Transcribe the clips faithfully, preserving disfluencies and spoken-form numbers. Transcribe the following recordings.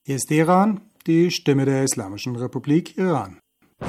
Hier ist Teheran, die Stimme der Islamischen Republik Iran.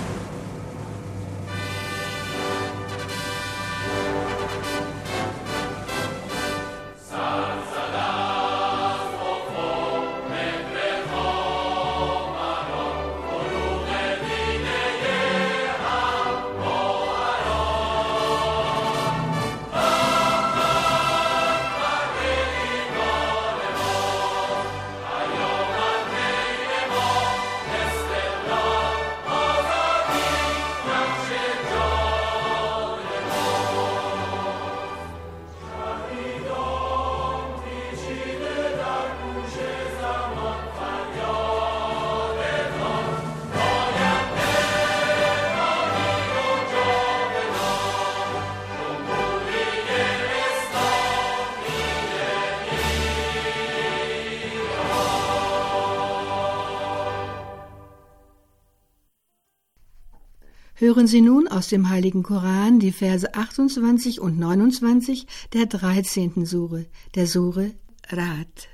Hören Sie nun aus dem Heiligen Koran die Verse achtundzwanzig und neunundzwanzig der dreizehnten Sure, der Sure Ra'd.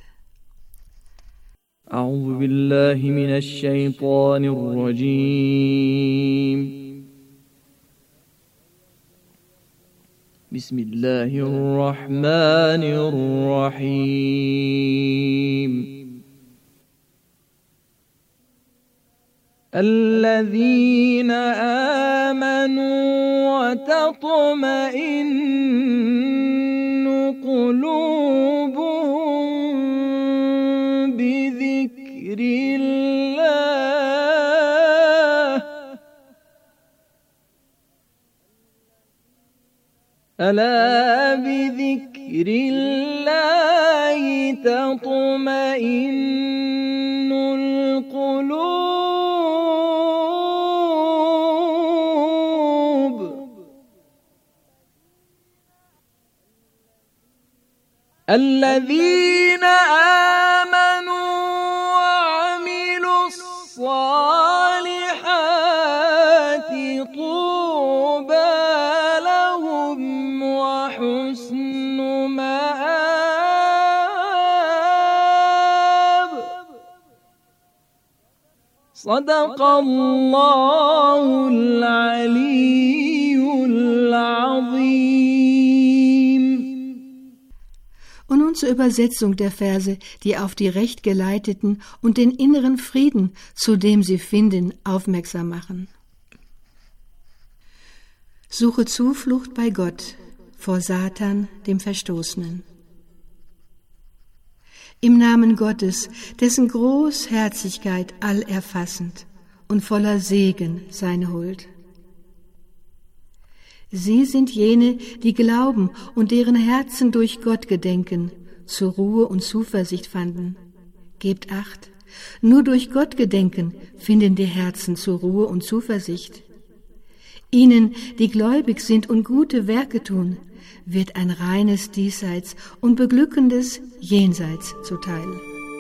أعوذ بالله من الشيطان الرجيم بسم الله الرحمن الرحيم الذين آمنوا وتطمئن قلوبهم بذكر الله ألا بذكر الله تطمئن القلوب الذين آمنوا وعملوا الصالحات طوبى لهم وحسن مآب صدق الله العلي العظيم. Und nun zur Übersetzung der Verse, die auf die Recht geleiteten und den inneren Frieden, zu dem sie finden, aufmerksam machen. Suche Zuflucht bei Gott vor Satan, dem Verstoßenen. Im Namen Gottes, dessen Großherzigkeit allerfassend und voller Segen seine Huld. Sie sind jene, die glauben und deren Herzen durch Gott gedenken, zur Ruhe und Zuversicht fanden. Gebt Acht, nur durch Gott gedenken finden die Herzen zur Ruhe und Zuversicht. Ihnen, die gläubig sind und gute Werke tun, wird ein reines Diesseits und beglückendes Jenseits zuteil.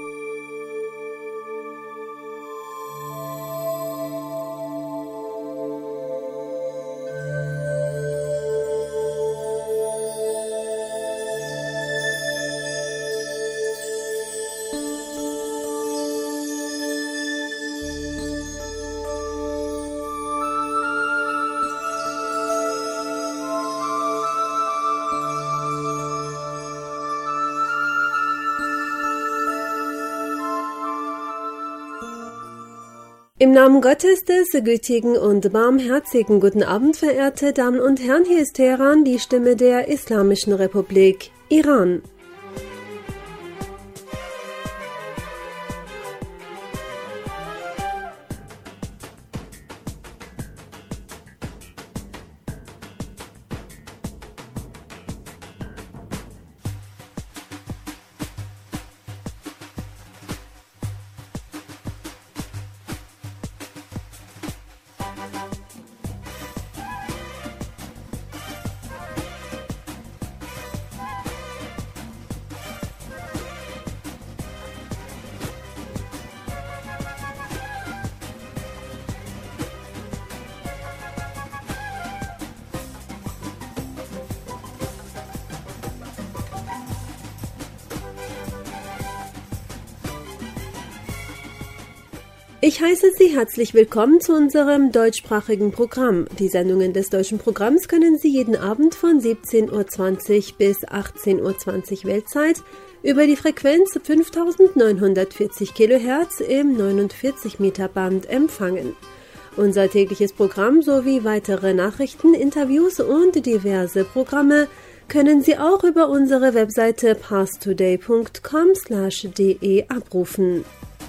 Im Namen Gottes des gütigen und barmherzigen guten Abend, verehrte Damen und Herren, hier ist Teheran, die Stimme der Islamischen Republik Iran. Ich heiße Sie herzlich willkommen zu unserem deutschsprachigen Programm. Die Sendungen des deutschen Programms können Sie jeden Abend von siebzehn Uhr zwanzig bis achtzehn Uhr zwanzig Weltzeit über die Frequenz fünftausendneunhundertvierzig Kilohertz im neunundvierzig Meter Band empfangen. Unser tägliches Programm sowie weitere Nachrichten, Interviews und diverse Programme können Sie auch über unsere Webseite parstoday punkt com slash de abrufen.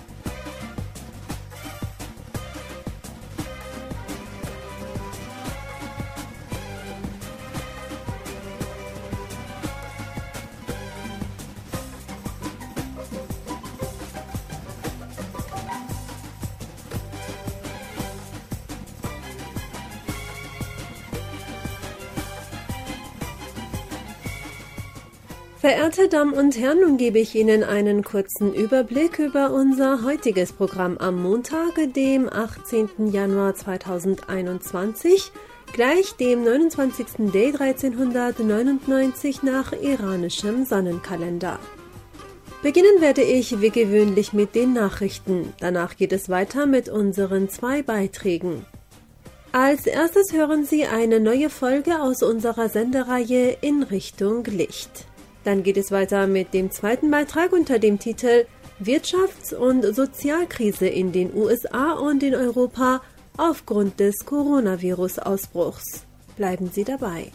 Verehrte Damen und Herren, nun gebe ich Ihnen einen kurzen Überblick über unser heutiges Programm am Montag, dem achtzehnten Januar zweitausendeinundzwanzig, gleich dem neunundzwanzigsten Day dreizehnhundertneunundneunzig nach iranischem Sonnenkalender. Beginnen werde ich wie gewöhnlich mit den Nachrichten. Danach geht es weiter mit unseren zwei Beiträgen. Als erstes hören Sie eine neue Folge aus unserer Sendereihe In Richtung Licht. Dann geht es weiter mit dem zweiten Beitrag unter dem Titel Wirtschafts- und Sozialkrise in den U S A und in Europa aufgrund des Coronavirus-Ausbruchs. Bleiben Sie dabei.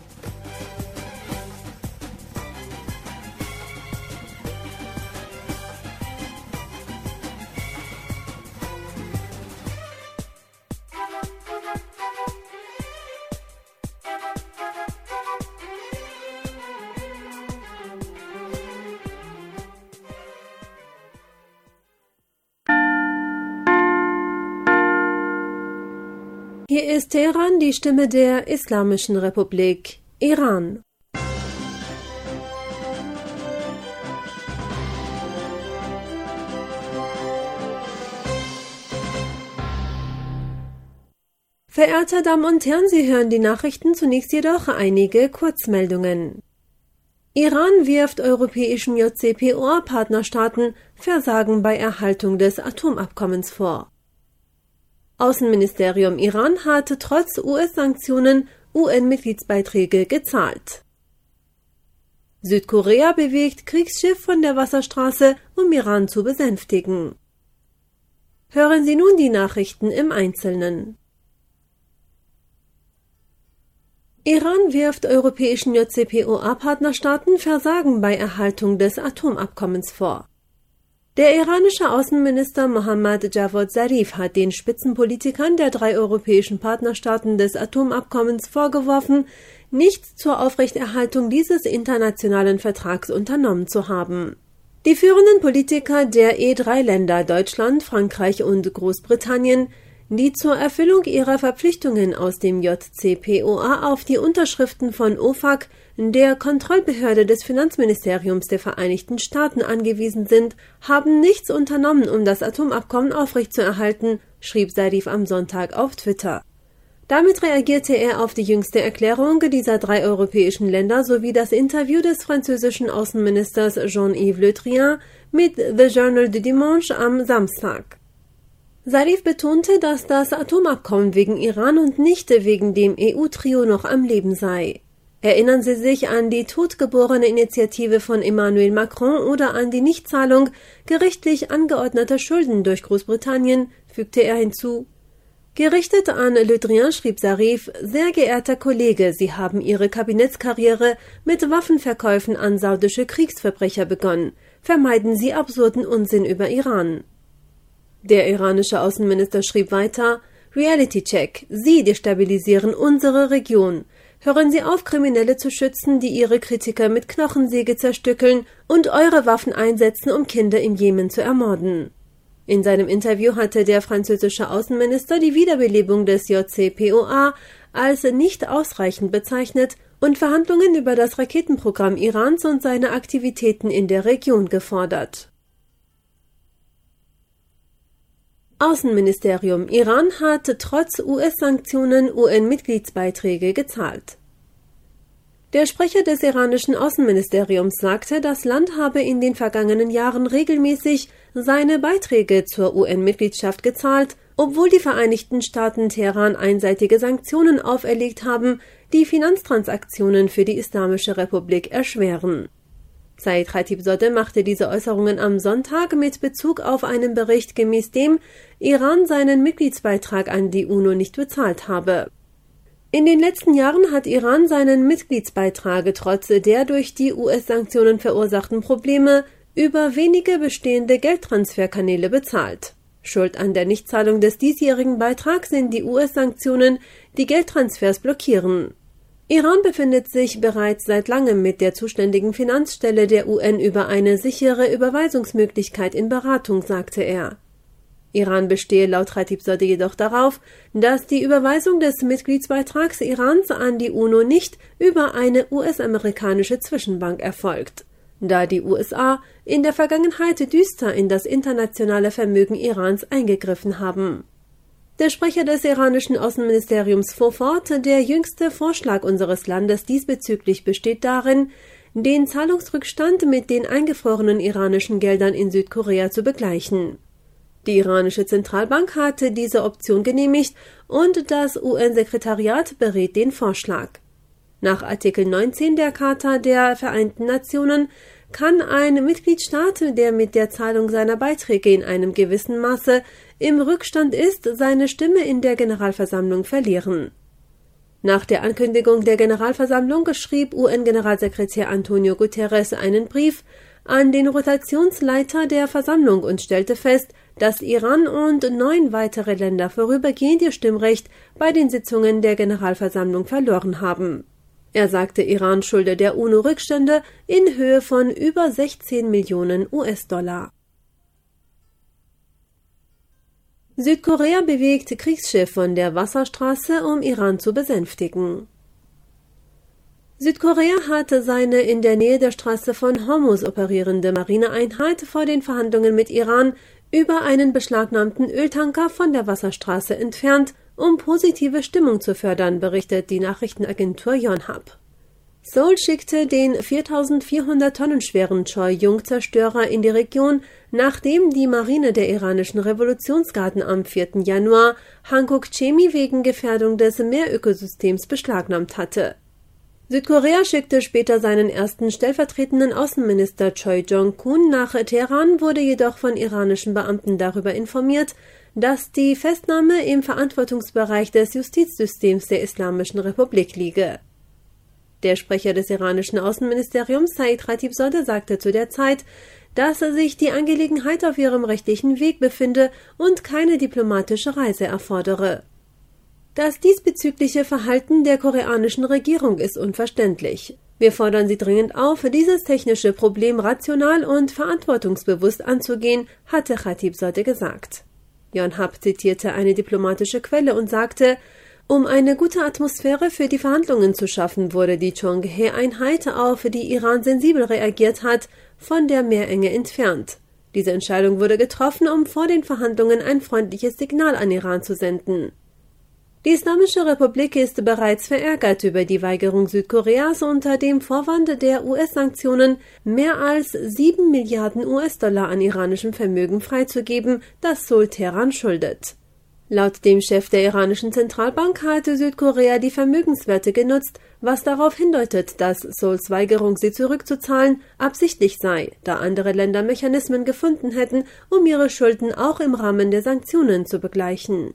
Hier ist Teheran, die Stimme der Islamischen Republik, Iran. Verehrte Damen und Herren, Sie hören die Nachrichten, zunächst jedoch einige Kurzmeldungen. Iran wirft europäischen J C P O A-Partnerstaaten Versagen bei Erhaltung des Atomabkommens vor. Außenministerium Iran hatte trotz U S-Sanktionen U N-Mitgliedsbeiträge gezahlt. Südkorea bewegt Kriegsschiff von der Wasserstraße, um Iran zu besänftigen. Hören Sie nun die Nachrichten im Einzelnen. Iran wirft europäischen J C P O A-Partnerstaaten Versagen bei Erhaltung des Atomabkommens vor. Der iranische Außenminister Mohammad Javad Zarif hat den Spitzenpolitikern der drei europäischen Partnerstaaten des Atomabkommens vorgeworfen, nichts zur Aufrechterhaltung dieses internationalen Vertrags unternommen zu haben. Die führenden Politiker der E drei Länder Deutschland, Frankreich und Großbritannien, die zur Erfüllung ihrer Verpflichtungen aus dem J C P O A auf die Unterschriften von O F A C, der Kontrollbehörde des Finanzministeriums der Vereinigten Staaten, angewiesen sind, haben nichts unternommen, um das Atomabkommen aufrechtzuerhalten, schrieb Zarif am Sonntag auf Twitter. Damit reagierte er auf die jüngste Erklärung dieser drei europäischen Länder sowie das Interview des französischen Außenministers Jean-Yves Le Drian mit The Journal du Dimanche am Samstag. Zarif betonte, dass das Atomabkommen wegen Iran und nicht wegen dem E U-Trio noch am Leben sei. Erinnern Sie sich an die totgeborene Initiative von Emmanuel Macron oder an die Nichtzahlung gerichtlich angeordneter Schulden durch Großbritannien, fügte er hinzu. Gerichtet an Le Drian schrieb Zarif: Sehr geehrter Kollege, Sie haben Ihre Kabinettskarriere mit Waffenverkäufen an saudische Kriegsverbrecher begonnen. Vermeiden Sie absurden Unsinn über Iran. Der iranische Außenminister schrieb weiter: Reality Check, Sie destabilisieren unsere Region. Hören Sie auf, Kriminelle zu schützen, die Ihre Kritiker mit Knochensäge zerstückeln und eure Waffen einsetzen, um Kinder im Jemen zu ermorden. In seinem Interview hatte der französische Außenminister die Wiederbelebung des J C P O A als nicht ausreichend bezeichnet und Verhandlungen über das Raketenprogramm Irans und seine Aktivitäten in der Region gefordert. Außenministerium Iran hat trotz U S-Sanktionen U N-Mitgliedsbeiträge gezahlt. Der Sprecher des iranischen Außenministeriums sagte, das Land habe in den vergangenen Jahren regelmäßig seine Beiträge zur U N-Mitgliedschaft gezahlt, obwohl die Vereinigten Staaten Teheran einseitige Sanktionen auferlegt haben, die Finanztransaktionen für die Islamische Republik erschweren. Said Khatibzadeh machte diese Äußerungen am Sonntag mit Bezug auf einen Bericht, gemäß dem Iran seinen Mitgliedsbeitrag an die UNO nicht bezahlt habe. In den letzten Jahren hat Iran seinen Mitgliedsbeitrag trotz der durch die U S-Sanktionen verursachten Probleme über wenige bestehende Geldtransferkanäle bezahlt. Schuld an der Nichtzahlung des diesjährigen Beitrags sind die U S-Sanktionen, die Geldtransfers blockieren. Iran befindet sich bereits seit langem mit der zuständigen Finanzstelle der U N über eine sichere Überweisungsmöglichkeit in Beratung, sagte er. Iran bestehe laut Khatibzadeh jedoch darauf, dass die Überweisung des Mitgliedsbeitrags Irans an die UNO nicht über eine U S-amerikanische Zwischenbank erfolgt, da die U S A in der Vergangenheit düster in das internationale Vermögen Irans eingegriffen haben. Der Sprecher des iranischen Außenministeriums fuhr fort, der jüngste Vorschlag unseres Landes diesbezüglich besteht darin, den Zahlungsrückstand mit den eingefrorenen iranischen Geldern in Südkorea zu begleichen. Die iranische Zentralbank hatte diese Option genehmigt und das U N-Sekretariat berät den Vorschlag. Nach Artikel neunzehn der Charta der Vereinten Nationen kann ein Mitgliedstaat, der mit der Zahlung seiner Beiträge in einem gewissen Maße im Rückstand ist, seine Stimme in der Generalversammlung verlieren. Nach der Ankündigung der Generalversammlung schrieb U N-Generalsekretär Antonio Guterres einen Brief an den Rotationsleiter der Versammlung und stellte fest, dass Iran und neun weitere Länder vorübergehend ihr Stimmrecht bei den Sitzungen der Generalversammlung verloren haben. Er sagte, Iran schulde der UNO Rückstände in Höhe von über sechzehn Millionen U S-Dollar. Südkorea bewegt Kriegsschiff von der Wasserstraße, um Iran zu besänftigen. Südkorea hatte seine in der Nähe der Straße von Hormuz operierende Marineeinheit vor den Verhandlungen mit Iran über einen beschlagnahmten Öltanker von der Wasserstraße entfernt, um positive Stimmung zu fördern, berichtet die Nachrichtenagentur Yonhap. Seoul schickte den viertausendvierhundert Tonnen schweren Choi-Jung-Zerstörer in die Region, nachdem die Marine der iranischen Revolutionsgarden am vierten Januar Hankook Chemi wegen Gefährdung des Meerökosystems beschlagnahmt hatte. Südkorea schickte später seinen ersten stellvertretenden Außenminister Choi Jong-kun nach Teheran, wurde jedoch von iranischen Beamten darüber informiert, dass die Festnahme im Verantwortungsbereich des Justizsystems der Islamischen Republik liege. Der Sprecher des iranischen Außenministeriums Said Khatibzadeh sagte zu der Zeit, dass sich die Angelegenheit auf ihrem rechtlichen Weg befinde und keine diplomatische Reise erfordere. Das diesbezügliche Verhalten der koreanischen Regierung ist unverständlich. Wir fordern sie dringend auf, dieses technische Problem rational und verantwortungsbewusst anzugehen, hatte Khatibzadeh gesagt. Yonhap zitierte eine diplomatische Quelle und sagte, um eine gute Atmosphäre für die Verhandlungen zu schaffen, wurde die Chongae-Einheit, auf die Iran sensibel reagiert hat, von der Meerenge entfernt. Diese Entscheidung wurde getroffen, um vor den Verhandlungen ein freundliches Signal an Iran zu senden. Die Islamische Republik ist bereits verärgert über die Weigerung Südkoreas, unter dem Vorwand der U S-Sanktionen mehr als sieben Milliarden U S-Dollar an iranischem Vermögen freizugeben, das Seoul Teheran schuldet. Laut dem Chef der iranischen Zentralbank hatte Südkorea die Vermögenswerte genutzt, was darauf hindeutet, dass Seouls Weigerung, sie zurückzuzahlen, absichtlich sei, da andere Länder Mechanismen gefunden hätten, um ihre Schulden auch im Rahmen der Sanktionen zu begleichen.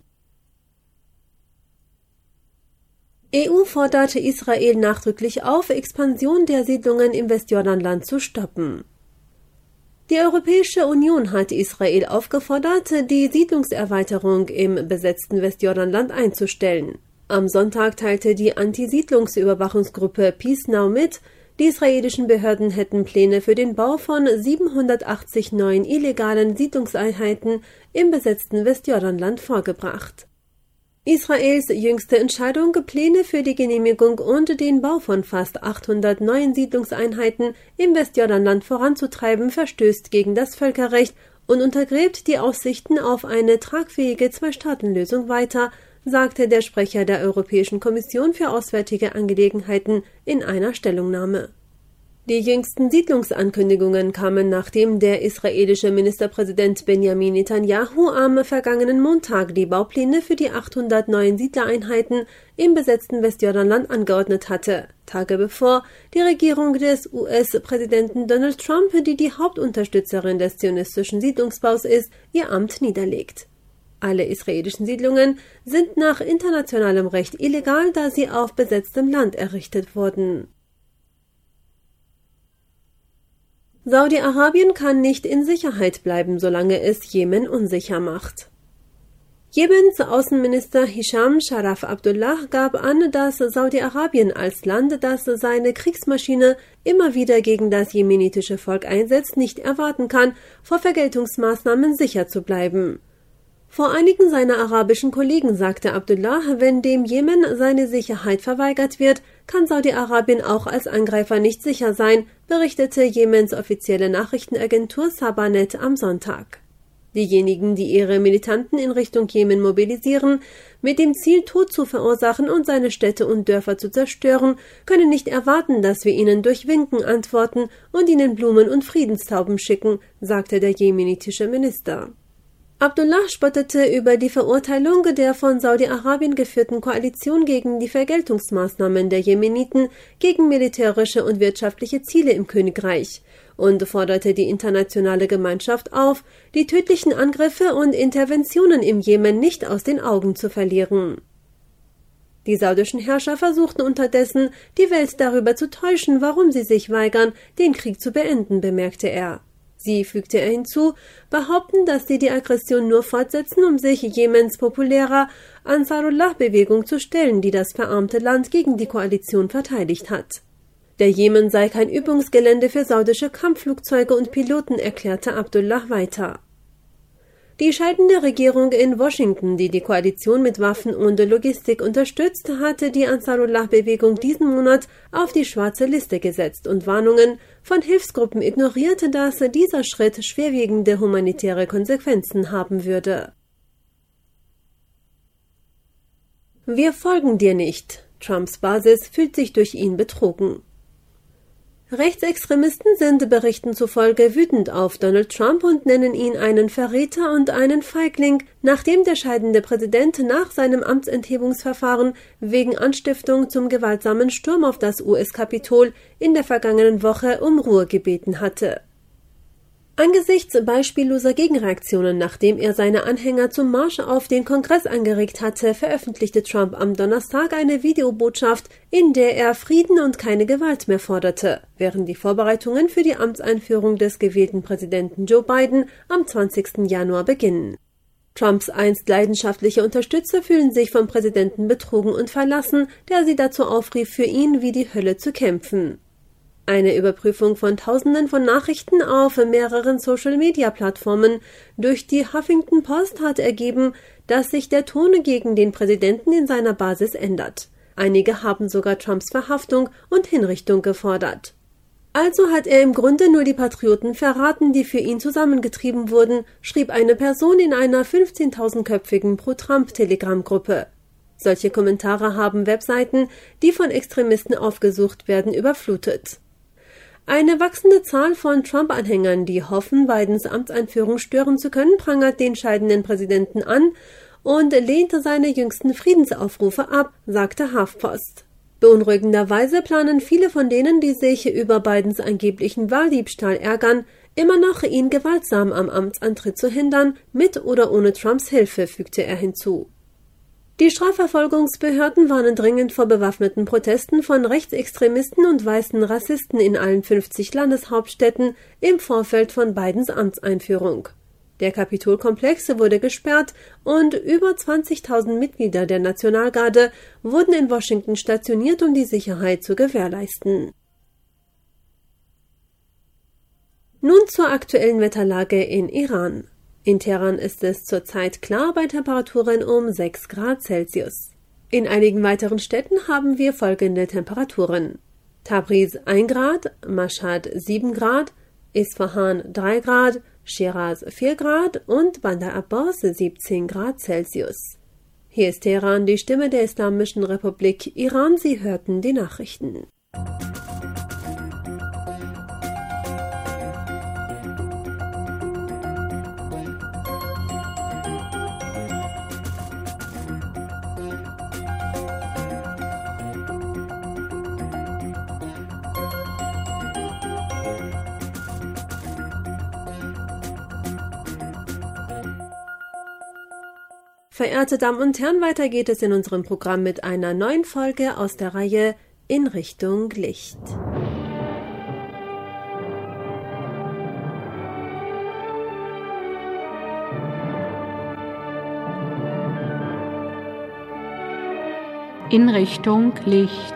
E U forderte Israel nachdrücklich auf, Expansion der Siedlungen im Westjordanland zu stoppen. Die Europäische Union hat Israel aufgefordert, die Siedlungserweiterung im besetzten Westjordanland einzustellen. Am Sonntag teilte die Anti-Siedlungsüberwachungsgruppe Peace Now mit, die israelischen Behörden hätten Pläne für den Bau von siebenhundertachtzig neuen illegalen Siedlungseinheiten im besetzten Westjordanland vorgebracht. Israels jüngste Entscheidung, Pläne für die Genehmigung und den Bau von fast achthundert neuen Siedlungseinheiten im Westjordanland voranzutreiben, verstößt gegen das Völkerrecht und untergräbt die Aussichten auf eine tragfähige Zwei-Staaten-Lösung weiter, sagte der Sprecher der Europäischen Kommission für Auswärtige Angelegenheiten in einer Stellungnahme. Die jüngsten Siedlungsankündigungen kamen, nachdem der israelische Ministerpräsident Benjamin Netanyahu am vergangenen Montag die Baupläne für die achthundert neuen Siedlereinheiten im besetzten Westjordanland angeordnet hatte, Tage bevor die Regierung des U S-Präsidenten Donald Trump, die die Hauptunterstützerin des zionistischen Siedlungsbaus ist, ihr Amt niederlegt. Alle israelischen Siedlungen sind nach internationalem Recht illegal, da sie auf besetztem Land errichtet wurden. Saudi-Arabien kann nicht in Sicherheit bleiben, solange es Jemen unsicher macht. Jemens Außenminister Hisham Sharaf Abdullah gab an, dass Saudi-Arabien als Land, das seine Kriegsmaschine immer wieder gegen das jemenitische Volk einsetzt, nicht erwarten kann, vor Vergeltungsmaßnahmen sicher zu bleiben. Vor einigen seiner arabischen Kollegen sagte Abdullah, wenn dem Jemen seine Sicherheit verweigert wird, kann Saudi-Arabien auch als Angreifer nicht sicher sein, berichtete Jemens offizielle Nachrichtenagentur Sabanet am Sonntag. Diejenigen, die ihre Militanten in Richtung Jemen mobilisieren, mit dem Ziel, Tod zu verursachen und seine Städte und Dörfer zu zerstören, können nicht erwarten, dass wir ihnen durch Winken antworten und ihnen Blumen und Friedenstauben schicken, sagte der jemenitische Minister. Abdullah spottete über die Verurteilung der von Saudi-Arabien geführten Koalition gegen die Vergeltungsmaßnahmen der Jemeniten gegen militärische und wirtschaftliche Ziele im Königreich und forderte die internationale Gemeinschaft auf, die tödlichen Angriffe und Interventionen im Jemen nicht aus den Augen zu verlieren. Die saudischen Herrscher versuchten unterdessen, die Welt darüber zu täuschen, warum sie sich weigern, den Krieg zu beenden, bemerkte er. Sie, fügte er hinzu, behaupten, dass sie die Aggression nur fortsetzen, um sich Jemens populärer Ansarullah-Bewegung zu stellen, die das verarmte Land gegen die Koalition verteidigt hat. Der Jemen sei kein Übungsgelände für saudische Kampfflugzeuge und Piloten, erklärte Abdullah weiter. Die scheidende Regierung in Washington, die die Koalition mit Waffen und Logistik unterstützt, hatte die Ansarullah-Bewegung diesen Monat auf die schwarze Liste gesetzt und Warnungen von Hilfsgruppen ignorierte, dass dieser Schritt schwerwiegende humanitäre Konsequenzen haben würde. Wir folgen dir nicht. Trumps Basis fühlt sich durch ihn betrogen. Rechtsextremisten sind Berichten zufolge wütend auf Donald Trump und nennen ihn einen Verräter und einen Feigling, nachdem der scheidende Präsident nach seinem Amtsenthebungsverfahren wegen Anstiftung zum gewaltsamen Sturm auf das U S-Kapitol in der vergangenen Woche um Ruhe gebeten hatte. Angesichts beispielloser Gegenreaktionen, nachdem er seine Anhänger zum Marsch auf den Kongress angeregt hatte, veröffentlichte Trump am Donnerstag eine Videobotschaft, in der er Frieden und keine Gewalt mehr forderte, während die Vorbereitungen für die Amtseinführung des gewählten Präsidenten Joe Biden am zwanzigsten Januar beginnen. Trumps einst leidenschaftliche Unterstützer fühlen sich vom Präsidenten betrogen und verlassen, der sie dazu aufrief, für ihn wie die Hölle zu kämpfen. Eine Überprüfung von Tausenden von Nachrichten auf mehreren Social-Media-Plattformen durch die Huffington Post hat ergeben, dass sich der Ton gegen den Präsidenten in seiner Basis ändert. Einige haben sogar Trumps Verhaftung und Hinrichtung gefordert. Also hat er im Grunde nur die Patrioten verraten, die für ihn zusammengetrieben wurden, schrieb eine Person in einer fünfzehntausendköpfigen Pro-Trump-Telegram-Gruppe. Solche Kommentare haben Webseiten, die von Extremisten aufgesucht werden, überflutet. Eine wachsende Zahl von Trump-Anhängern, die hoffen, Bidens Amtseinführung stören zu können, prangert den scheidenden Präsidenten an und lehnte seine jüngsten Friedensaufrufe ab, sagte HuffPost. Beunruhigenderweise planen viele von denen, die sich über Bidens angeblichen Wahldiebstahl ärgern, immer noch, ihn gewaltsam am Amtsantritt zu hindern, mit oder ohne Trumps Hilfe, fügte er hinzu. Die Strafverfolgungsbehörden warnen dringend vor bewaffneten Protesten von Rechtsextremisten und weißen Rassisten in allen fünfzig Landeshauptstädten im Vorfeld von Bidens Amtseinführung. Der Kapitolkomplex wurde gesperrt und über zwanzigtausend Mitglieder der Nationalgarde wurden in Washington stationiert, um die Sicherheit zu gewährleisten. Nun zur aktuellen Wetterlage in Iran. In Teheran ist es zurzeit klar bei Temperaturen um sechs Grad Celsius. In einigen weiteren Städten haben wir folgende Temperaturen: Tabriz ein Grad, Mashhad sieben Grad, Isfahan drei Grad, Shiraz vier Grad und Bandar Abbas siebzehn Grad Celsius. Hier ist Teheran, die Stimme der Islamischen Republik Iran. Sie hörten die Nachrichten. Verehrte Damen und Herren, weiter geht es in unserem Programm mit einer neuen Folge aus der Reihe In Richtung Licht. In Richtung Licht.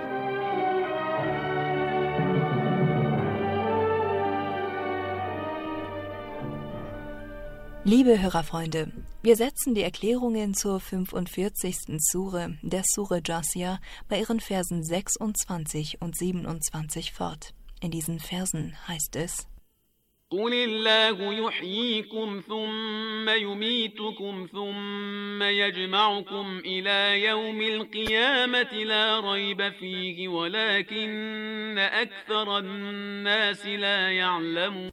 Liebe Hörerfreunde, wir setzen die Erklärungen zur fünfundvierzigsten Sure der Sure Jathia bei ihren Versen sechsundzwanzig und siebenundzwanzig fort. In diesen Versen heißt es: قُلِ اللَّهُ يُحْيِيكُمْ ثُمَّ يُمِيتُكُمْ ثُمَّ يَجْمَعُكُمْ إِلَى يَوْمِ الْقِيَامَةِ لَا رَيْبَ فِيهِ وَلَكِنَّ أَكْثَرَ النَّاسِ لَا يَعْلَمُونَ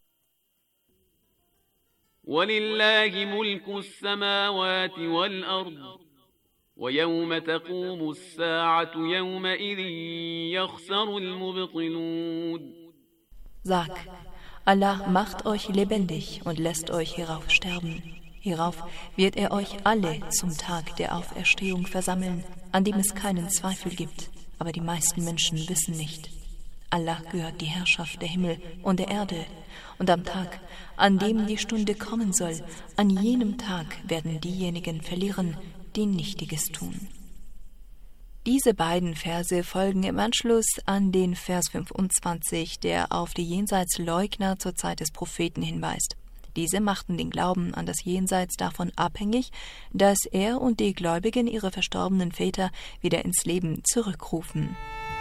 وَلِلَّهِ مُلْكُ السَّمَاوَاتِ وَالْأَرْضِ وَيَوْمَ تَقُومُ السَّاعَةُ يَوْمَئِذٍ يَخْسَرُ الْمُبْطِلُونَ. Sag, Allah macht euch lebendig und lässt euch hierauf sterben. Hierauf wird er euch alle zum Tag der Auferstehung versammeln, an dem es keinen Zweifel gibt, aber die meisten Menschen wissen nicht. Allah gehört die Herrschaft der Himmel und der Erde, und am Tag, an dem die Stunde kommen soll, an jenem Tag werden diejenigen verlieren, die Nichtiges tun. Diese beiden Verse folgen im Anschluss an den Vers fünfundzwanzig, der auf die Jenseitsleugner zur Zeit des Propheten hinweist. Diese machten den Glauben an das Jenseits davon abhängig, dass er und die Gläubigen ihre verstorbenen Väter wieder ins Leben zurückrufen.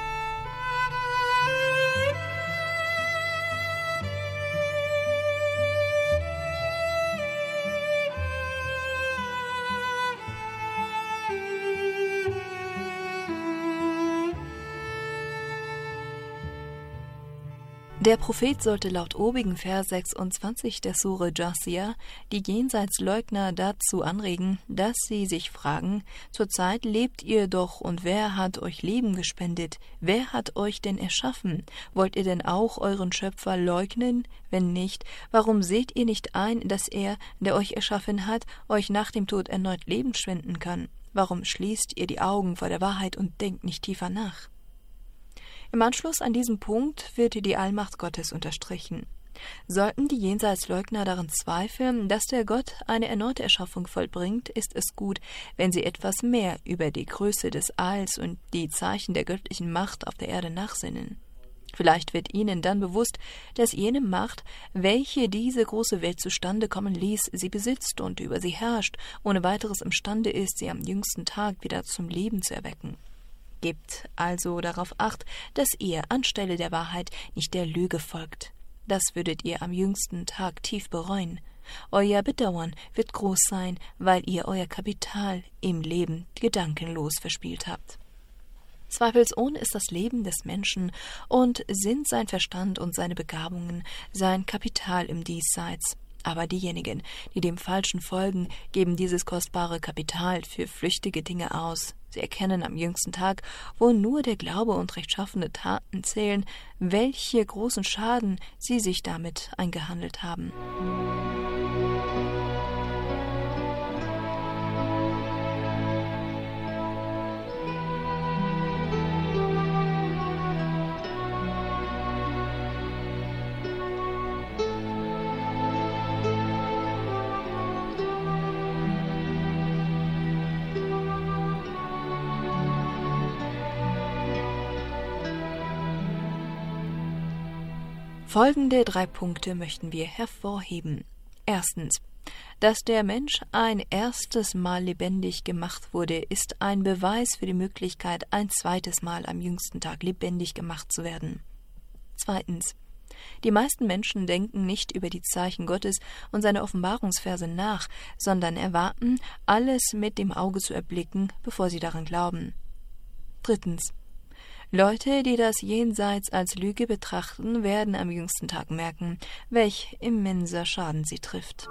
Der Prophet sollte laut obigen Vers sechsundzwanzig der Sure Jathia die Jenseitsleugner dazu anregen, dass sie sich fragen: Zurzeit lebt ihr doch, und wer hat euch Leben gespendet? Wer hat euch denn erschaffen? Wollt ihr denn auch euren Schöpfer leugnen? Wenn nicht, warum seht ihr nicht ein, dass er, der euch erschaffen hat, euch nach dem Tod erneut Leben spenden kann? Warum schließt ihr die Augen vor der Wahrheit und denkt nicht tiefer nach? Im Anschluss an diesen Punkt wird die Allmacht Gottes unterstrichen. Sollten die Jenseitsleugner daran zweifeln, dass der Gott eine erneute Erschaffung vollbringt, ist es gut, wenn sie etwas mehr über die Größe des Alls und die Zeichen der göttlichen Macht auf der Erde nachsinnen. Vielleicht wird ihnen dann bewusst, dass jene Macht, welche diese große Welt zustande kommen ließ, sie besitzt und über sie herrscht, ohne weiteres imstande ist, sie am jüngsten Tag wieder zum Leben zu erwecken. Gebt also darauf Acht, dass ihr anstelle der Wahrheit nicht der Lüge folgt. Das würdet ihr am jüngsten Tag tief bereuen. Euer Bedauern wird groß sein, weil ihr euer Kapital im Leben gedankenlos verspielt habt. Zweifelsohne ist das Leben des Menschen und sind sein Verstand und seine Begabungen sein Kapital im Diesseits. Aber diejenigen, die dem Falschen folgen, geben dieses kostbare Kapital für flüchtige Dinge aus. Sie erkennen am jüngsten Tag, wo nur der Glaube und rechtschaffene Taten zählen, welche großen Schaden sie sich damit eingehandelt haben. Folgende drei Punkte möchten wir hervorheben. Erstens: Dass der Mensch ein erstes Mal lebendig gemacht wurde, ist ein Beweis für die Möglichkeit, ein zweites Mal am jüngsten Tag lebendig gemacht zu werden. Zweitens: Die meisten Menschen denken nicht über die Zeichen Gottes und seine Offenbarungsverse nach, sondern erwarten, alles mit dem Auge zu erblicken, bevor sie daran glauben. Drittens: Leute, die das Jenseits als Lüge betrachten, werden am jüngsten Tag merken, welch immenser Schaden sie trifft.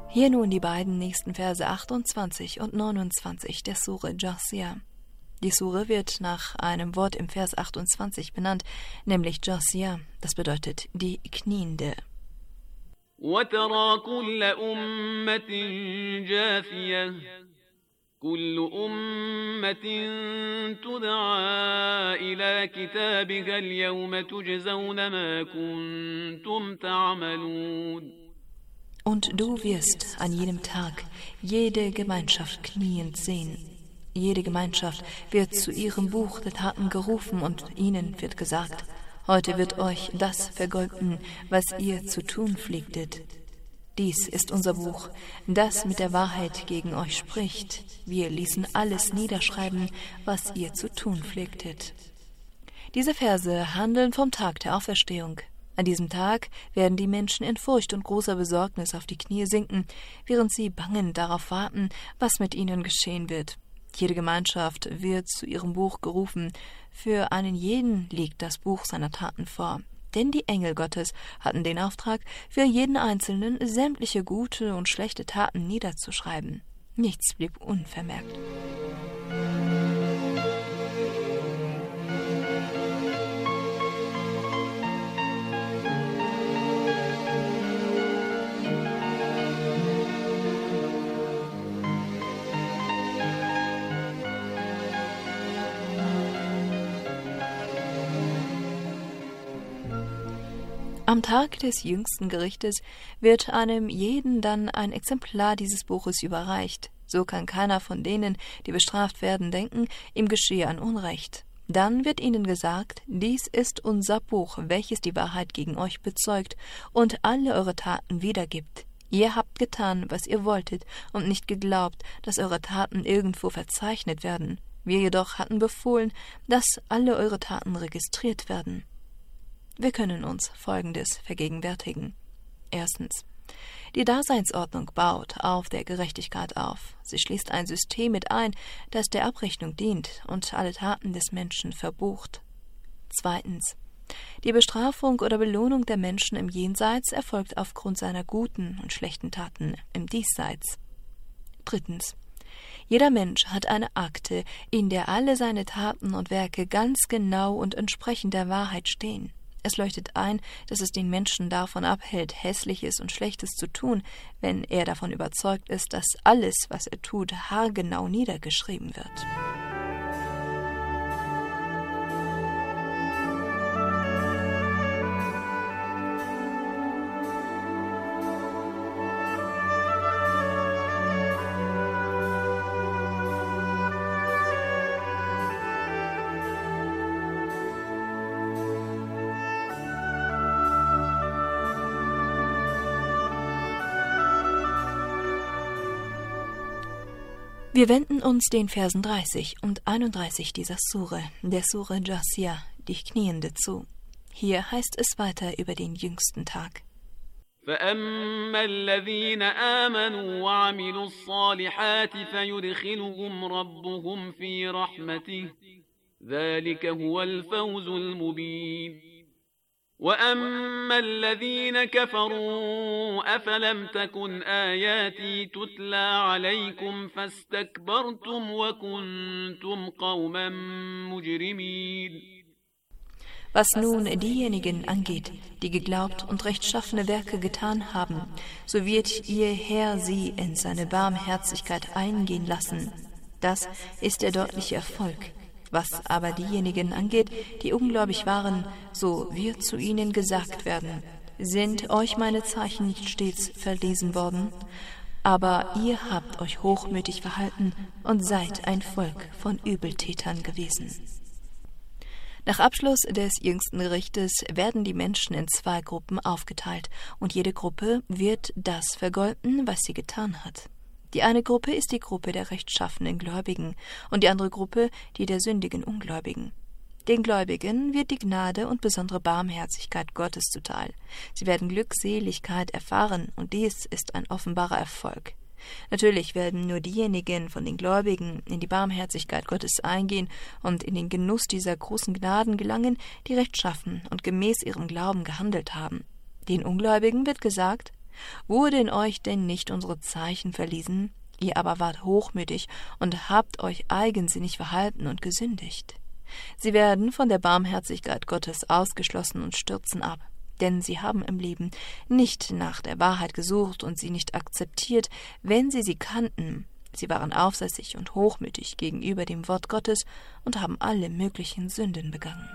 Hier nun die beiden nächsten Verse achtundzwanzig und neunundzwanzig der Sure Jathia. Die Sure wird nach einem Wort im Vers achtundzwanzig benannt, nämlich Jathia, das bedeutet die Kniende. وَتَرَى كُلَّ أُمَّةٍ جَاثِيَةً كُلُّ أُمَّةٍ تُدْعَى إِلَى كِتَابِهَا الْيَوْمَ تُجْزَوْنَ مَا كُنتُمْ تَعْمَلُونَ. Und du wirst an jenem Tag jede Gemeinschaft kniend sehen. Jede Gemeinschaft wird zu ihrem Buch der Taten gerufen und ihnen wird gesagt: Heute wird euch das vergolten, was ihr zu tun pflegtet. Dies ist unser Buch, das mit der Wahrheit gegen euch spricht. Wir ließen alles niederschreiben, was ihr zu tun pflegtet. Diese Verse handeln vom Tag der Auferstehung. An diesem Tag werden die Menschen in Furcht und großer Besorgnis auf die Knie sinken, während sie bangend darauf warten, was mit ihnen geschehen wird. Jede Gemeinschaft wird zu ihrem Buch gerufen. Für einen jeden liegt das Buch seiner Taten vor. Denn die Engel Gottes hatten den Auftrag, für jeden Einzelnen sämtliche gute und schlechte Taten niederzuschreiben. Nichts blieb unvermerkt. Am Tag des jüngsten Gerichtes wird einem jeden dann ein Exemplar dieses Buches überreicht. So kann keiner von denen, die bestraft werden, denken, ihm geschehe ein Unrecht. Dann wird ihnen gesagt: Dies ist unser Buch, welches die Wahrheit gegen euch bezeugt und alle eure Taten wiedergibt. Ihr habt getan, was ihr wolltet, und nicht geglaubt, dass eure Taten irgendwo verzeichnet werden. Wir jedoch hatten befohlen, dass alle eure Taten registriert werden. Wir können uns Folgendes vergegenwärtigen. Erstens. Die Daseinsordnung baut auf der Gerechtigkeit auf. Sie schließt ein System mit ein, das der Abrechnung dient und alle Taten des Menschen verbucht. Zweitens. Die Bestrafung oder Belohnung der Menschen im Jenseits erfolgt aufgrund seiner guten und schlechten Taten im Diesseits. Drittens. Jeder Mensch hat eine Akte, in der alle seine Taten und Werke ganz genau und entsprechend der Wahrheit stehen. Es leuchtet ein, dass es den Menschen davon abhält, Hässliches und Schlechtes zu tun, wenn er davon überzeugt ist, dass alles, was er tut, haargenau niedergeschrieben wird. Wir wenden uns den Versen dreißig und einunddreißig dieser Sure, der Sure Jathia, die Kniende, zu. Hier heißt es weiter über den jüngsten Tag. فَأَمَّا الَّذِينَ آمَنُوا وَعَمِلُوا الصَّالِحَاتِ فَيُدْخِلُهُمْ رَبُّهُمْ فِي رَحْمَتِهِ ذَلِكَ هُوَ الْفَوْزُ الْمُبِينُ وَأَمَّا الَّذِينَ كَفَرُوا أَفَلَمْ تَكُنْ آيَاتِي تُتْلَى عَلَيْكُمْ فَاسْتَكْبَرْتُمْ وَكُنْتُمْ قَوْمًا مُجْرِمِينَ. Was nun diejenigen angeht, die geglaubt und rechtschaffene Werke getan haben, so wird ihr Herr sie in seine Barmherzigkeit eingehen lassen. Das ist der deutliche Erfolg. Was aber diejenigen angeht, die ungläubig waren, so wird zu ihnen gesagt werden: Sind euch meine Zeichen nicht stets verlesen worden? Aber ihr habt euch hochmütig verhalten und seid ein Volk von Übeltätern gewesen. Nach Abschluss des jüngsten Gerichtes werden die Menschen in zwei Gruppen aufgeteilt, und jede Gruppe wird das vergolten, was sie getan hat. Die eine Gruppe ist die Gruppe der rechtschaffenen Gläubigen und die andere Gruppe die der sündigen Ungläubigen. Den Gläubigen wird die Gnade und besondere Barmherzigkeit Gottes zuteil. Sie werden Glückseligkeit erfahren, und dies ist ein offenbarer Erfolg. Natürlich werden nur diejenigen von den Gläubigen in die Barmherzigkeit Gottes eingehen und in den Genuss dieser großen Gnaden gelangen, die rechtschaffen und gemäß ihrem Glauben gehandelt haben. Den Ungläubigen wird gesagt: Wurden euch denn nicht unsere Zeichen verlesen? Ihr aber wart hochmütig und habt euch eigensinnig verhalten und gesündigt. Sie werden von der Barmherzigkeit Gottes ausgeschlossen und stürzen ab, denn sie haben im Leben nicht nach der Wahrheit gesucht und sie nicht akzeptiert, wenn sie sie kannten. Sie waren aufsässig und hochmütig gegenüber dem Wort Gottes und haben alle möglichen Sünden begangen.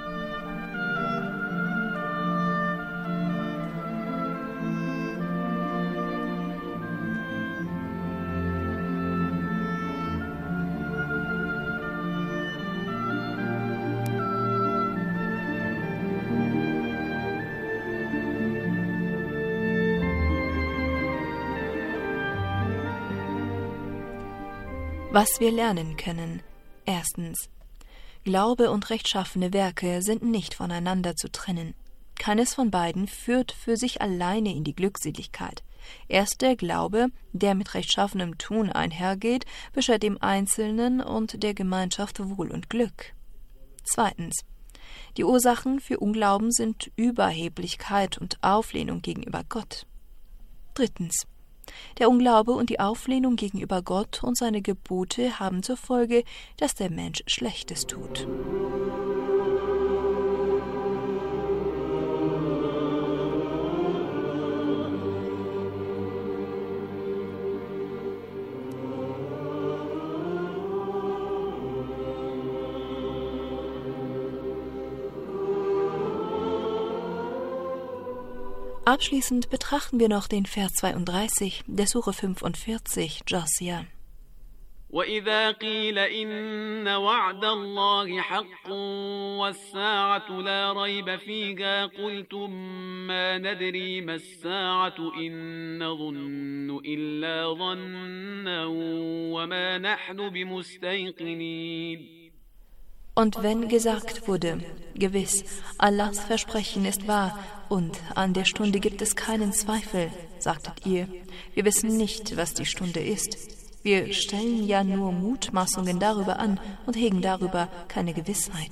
Was wir lernen können. Erstens. Glaube und rechtschaffene Werke sind nicht voneinander zu trennen. Keines von beiden führt für sich alleine in die Glückseligkeit. Erst der Glaube, der mit rechtschaffenem Tun einhergeht, beschert dem Einzelnen und der Gemeinschaft Wohl und Glück. Zweitens. Die Ursachen für Unglauben sind Überheblichkeit und Auflehnung gegenüber Gott. Drittens. Der Unglaube und die Auflehnung gegenüber Gott und seine Gebote haben zur Folge, dass der Mensch Schlechtes tut. Abschließend betrachten wir noch den Vers zweiunddreißig der Sure fünfundvierzig, Jasiah. وَإِذَا قِيلَ إِنَّ وَعْدَ اللَّهِ حَقٌّ وَالسَّاعَةُ لَا رَيْبَ فِيهَا قُلْتُم مَّا نَدْرِي مَا السَّاعَةُ إِن نَّظُنُّ إِلَّا ظَنًّا وَمَا نَحْنُ بِمُسْتَيْقِنِينَ. Und wenn gesagt wurde, gewiss, Allahs Versprechen ist wahr und an der Stunde gibt es keinen Zweifel, sagtet ihr, wir wissen nicht, was die Stunde ist. Wir stellen ja nur Mutmaßungen darüber an und hegen darüber keine Gewissheit.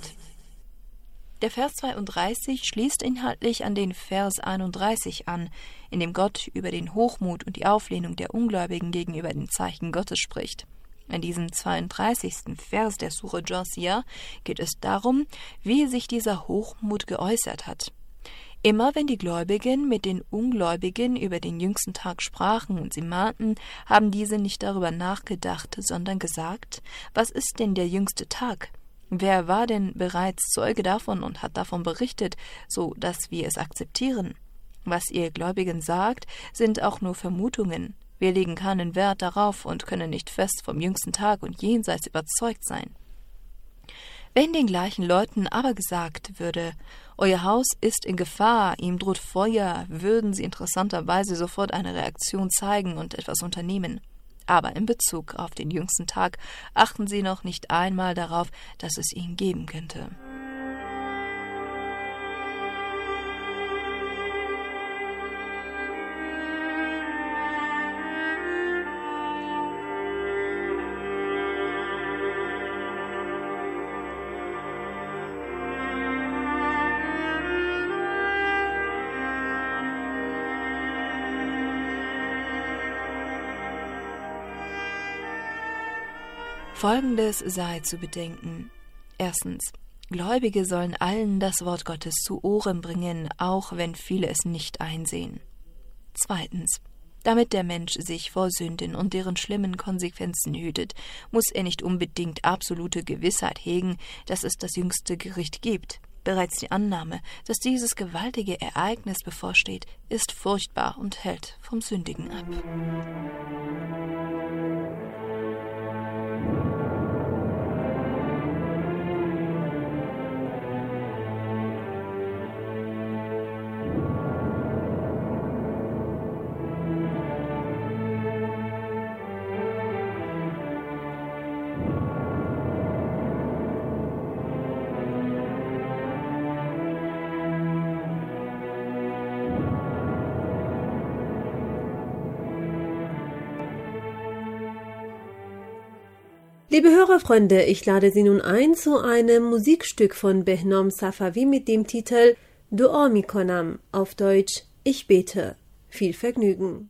Der Vers zweiunddreißig schließt inhaltlich an den Vers einunddreißig an, in dem Gott über den Hochmut und die Auflehnung der Ungläubigen gegenüber den Zeichen Gottes spricht. In diesem zweiunddreißigsten Vers der Sure Jasiah geht es darum, wie sich dieser Hochmut geäußert hat. Immer wenn die Gläubigen mit den Ungläubigen über den jüngsten Tag sprachen und sie mahnten, haben diese nicht darüber nachgedacht, sondern gesagt, was ist denn der jüngste Tag? Wer war denn bereits Zeuge davon und hat davon berichtet, so dass wir es akzeptieren? Was ihr Gläubigen sagt, sind auch nur Vermutungen. Wir legen keinen Wert darauf und können nicht fest vom jüngsten Tag und jenseits überzeugt sein. Wenn den gleichen Leuten aber gesagt würde, euer Haus ist in Gefahr, ihm droht Feuer, würden sie interessanterweise sofort eine Reaktion zeigen und etwas unternehmen. Aber in Bezug auf den jüngsten Tag achten sie noch nicht einmal darauf, dass es ihn geben könnte. Folgendes sei zu bedenken. Erstens. Gläubige sollen allen das Wort Gottes zu Ohren bringen, auch wenn viele es nicht einsehen. Zweitens. Damit der Mensch sich vor Sünden und deren schlimmen Konsequenzen hütet, muss er nicht unbedingt absolute Gewissheit hegen, dass es das jüngste Gericht gibt. Bereits die Annahme, dass dieses gewaltige Ereignis bevorsteht, ist furchtbar und hält vom Sündigen ab. Liebe Hörerfreunde, ich lade Sie nun ein zu einem Musikstück von Behnom Safavi mit dem Titel Dua Mikonam, auf Deutsch Ich bete. Viel Vergnügen!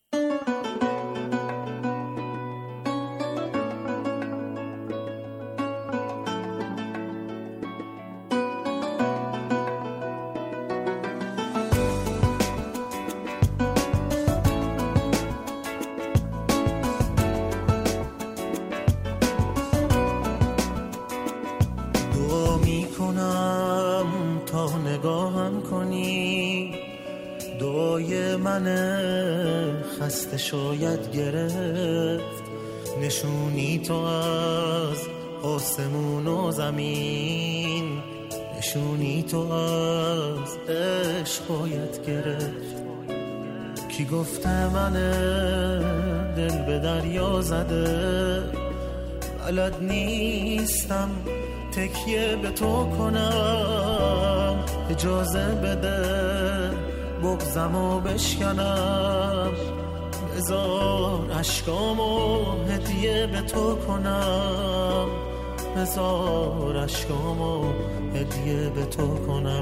خسته شاید گرفت نشونی تو از آسمون و زمین، نشونی تو از عشق باید گرفت. کی گفته من دل به دریا زده، بلد نیستم تکیه به تو کنم، اجازه بده بغضمو بشکنم، بذار عشقامو هدیه به تو کنم، بذار عشقامو هدیه به تو کنم.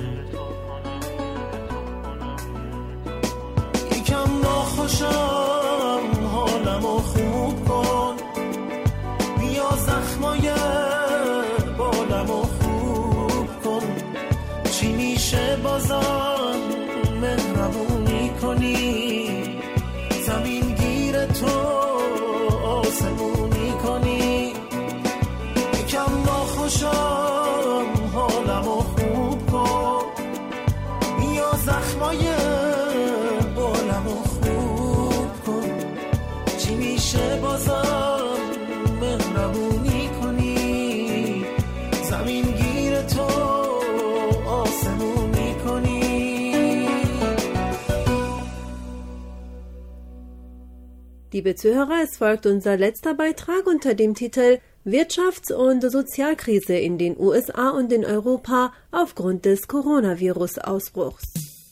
یکم ناخوشم حالمو خوب کن، بیا زخمای بالمو خوب کن، چی میشه بازم مهربونی کنی، زمین گیر تو آسمونی کنی. یکم ناخوشم حالمو خوب کن، بیا زخمای بالمو خوب کن، چی میشه بازم مهربونی کنی، زمین گیر تو آسمونی کنی. Liebe Zuhörer, es folgt unser letzter Beitrag unter dem Titel Wirtschafts- und Sozialkrise in den U S A und in Europa aufgrund des Coronavirus-Ausbruchs.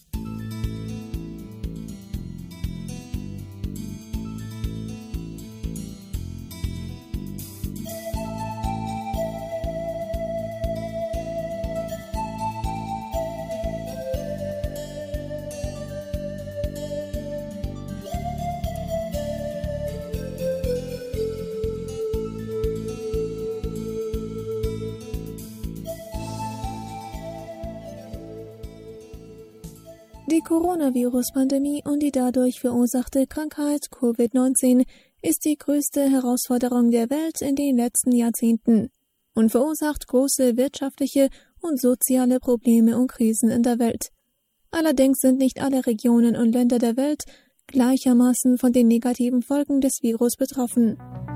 Die Coronavirus-Pandemie und die dadurch verursachte Krankheit Covid neunzehn ist die größte Herausforderung der Welt in den letzten Jahrzehnten und verursacht große wirtschaftliche und soziale Probleme und Krisen in der Welt. Allerdings sind nicht alle Regionen und Länder der Welt gleichermaßen von den negativen Folgen des Virus betroffen.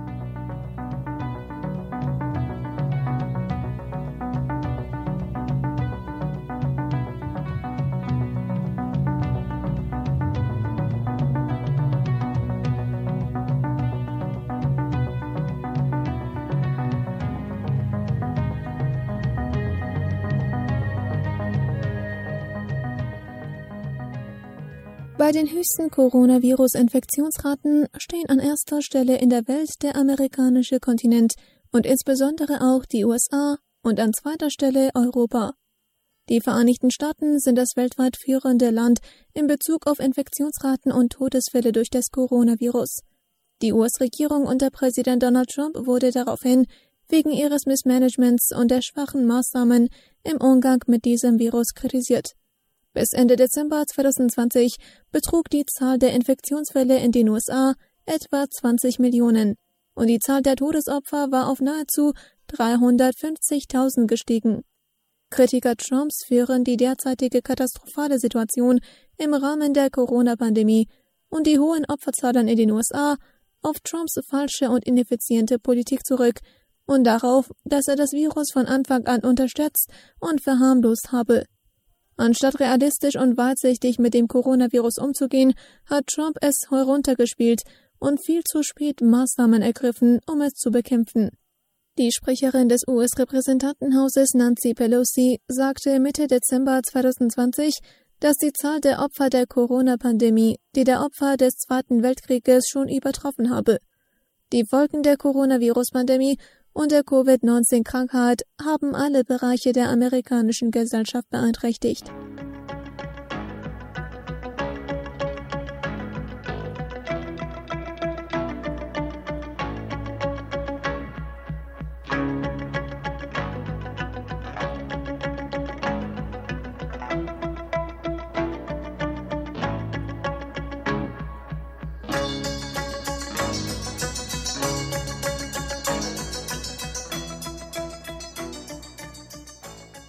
Bei den höchsten Coronavirus-Infektionsraten stehen an erster Stelle in der Welt der amerikanische Kontinent und insbesondere auch die U S A und an zweiter Stelle Europa. Die Vereinigten Staaten sind das weltweit führende Land in Bezug auf Infektionsraten und Todesfälle durch das Coronavirus. Die U S-Regierung unter Präsident Donald Trump wurde daraufhin wegen ihres Missmanagements und der schwachen Maßnahmen im Umgang mit diesem Virus kritisiert. Bis Ende Dezember zweitausendzwanzig betrug die Zahl der Infektionsfälle in den U S A etwa zwanzig Millionen und die Zahl der Todesopfer war auf nahezu dreihundertfünfzigtausend gestiegen. Kritiker Trumps führen die derzeitige katastrophale Situation im Rahmen der Corona-Pandemie und die hohen Opferzahlen in den U S A auf Trumps falsche und ineffiziente Politik zurück und darauf, dass er das Virus von Anfang an unterstützt und verharmlost habe. Anstatt realistisch und weitsichtig mit dem Coronavirus umzugehen, hat Trump es heruntergespielt und viel zu spät Maßnahmen ergriffen, um es zu bekämpfen. Die Sprecherin des U S-Repräsentantenhauses Nancy Pelosi sagte Mitte Dezember zweitausendzwanzig, dass die Zahl der Opfer der Corona-Pandemie die der Opfer des Zweiten Weltkrieges schon übertroffen habe. Die Folgen der Coronavirus-Pandemie und der Covid neunzehn Krankheit haben alle Bereiche der amerikanischen Gesellschaft beeinträchtigt.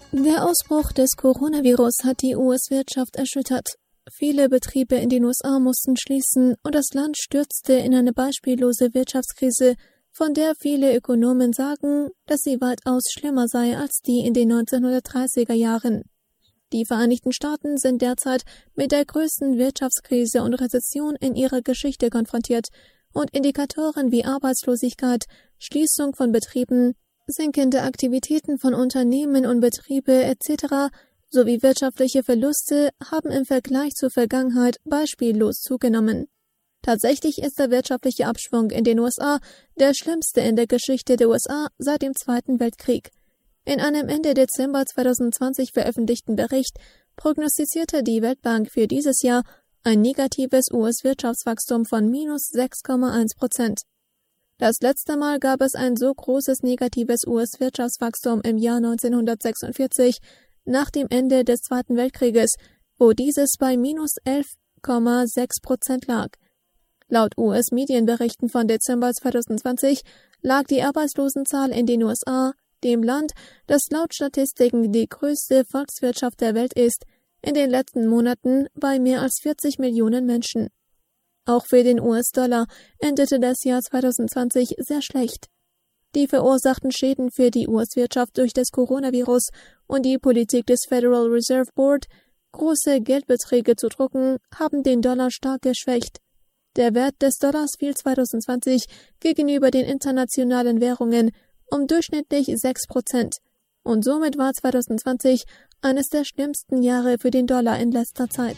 Der Ausbruch des Coronavirus hat die U S-Wirtschaft erschüttert. Viele Betriebe in den U S A mussten schließen und das Land stürzte in eine beispiellose Wirtschaftskrise, von der viele Ökonomen sagen, dass sie weitaus schlimmer sei als die in den neunzehnhundertdreißiger Jahren. Die Vereinigten Staaten sind derzeit mit der größten Wirtschaftskrise und Rezession in ihrer Geschichte konfrontiert und Indikatoren wie Arbeitslosigkeit, Schließung von Betrieben, sinkende Aktivitäten von Unternehmen und Betriebe et cetera sowie wirtschaftliche Verluste haben im Vergleich zur Vergangenheit beispiellos zugenommen. Tatsächlich ist der wirtschaftliche Abschwung in den U S A der schlimmste in der Geschichte der U S A seit dem Zweiten Weltkrieg. In einem Ende Dezember zweitausendzwanzig veröffentlichten Bericht prognostizierte die Weltbank für dieses Jahr ein negatives U S-Wirtschaftswachstum von minus sechs Komma eins Prozent. Das letzte Mal gab es ein so großes negatives U S-Wirtschaftswachstum im Jahr neunzehnhundertsechsundvierzig, nach dem Ende des Zweiten Weltkrieges, wo dieses bei minus elf Komma sechs Prozent lag. Laut U S-Medienberichten von Dezember zweitausendzwanzig lag die Arbeitslosenzahl in den U S A, dem Land, das laut Statistiken die größte Volkswirtschaft der Welt ist, in den letzten Monaten bei mehr als vierzig Millionen Menschen. Auch für den U S-Dollar endete das Jahr zweitausendzwanzig sehr schlecht. Die verursachten Schäden für die U S-Wirtschaft durch das Coronavirus und die Politik des Federal Reserve Board, große Geldbeträge zu drucken, haben den Dollar stark geschwächt. Der Wert des Dollars fiel zweitausendzwanzig gegenüber den internationalen Währungen um durchschnittlich sechs Prozent und somit war zweitausendzwanzig eines der schlimmsten Jahre für den Dollar in letzter Zeit.